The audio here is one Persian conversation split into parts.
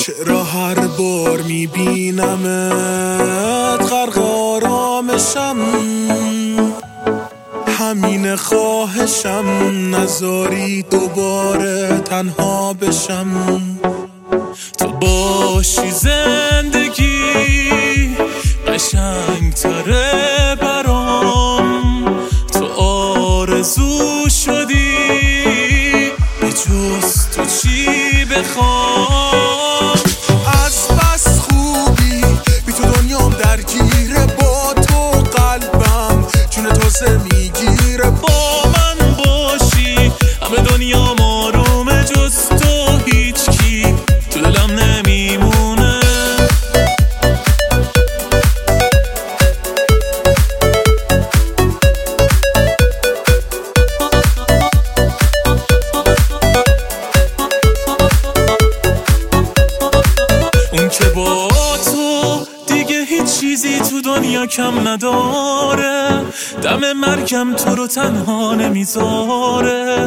چرا هر بار میبینمت غرق آرامشم؟ همین خواهشم، نذاری دوباره تنها بشم. تو باشی زندگی قشنگ تره برام، تو آرزو شدی به جز تو چی بخوام؟ از بس خوبی بی تو دنیام درگیره، با تو قلبم جون تازه میگیره. با من باشی همه دنیام آرومه، جز تو هیچکی تو دلم نمیمونه. اون که با تو دیگه هیچ چیزی تو دنیا کم نداره، دم مرگم تو رو تنها نمیذاره.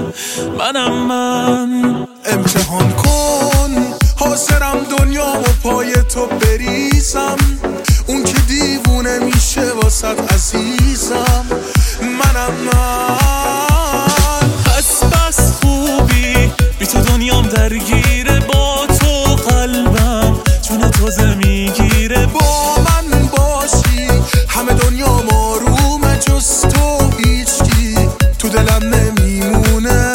من امتحان کن، حاضرم دنیا و پای تو بریزم. اون که دیوونه میشه واسد عزیزم، من پس بس خوبی بی تو دنیام درگیره، با تو قلبم جون تازه میگیره. با من باشی همه دنیام آرومه، جز تو هیچکی تو دلم نمیمونه.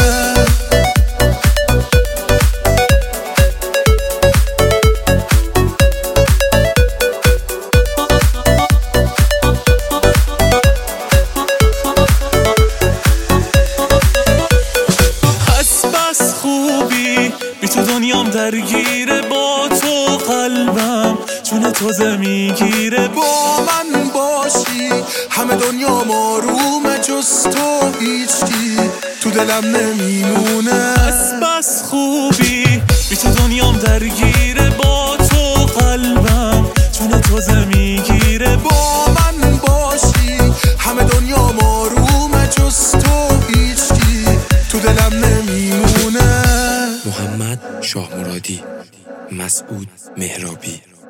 بی تو دنیام درگیره، با تو قلبم جون تازه میگیره. با من باشی همه دنیام آرومه، جز تو هیچکی تو دلم نمیمونه. بس خوبی بی تو دنیام درگیره، با تو قلبم جون تازه میگیره. با من باشی همه دنیام آرومه، جز تو هیچکی تو دلم نمیمونه. محمد شاه مرادی، مسعود مهرابی.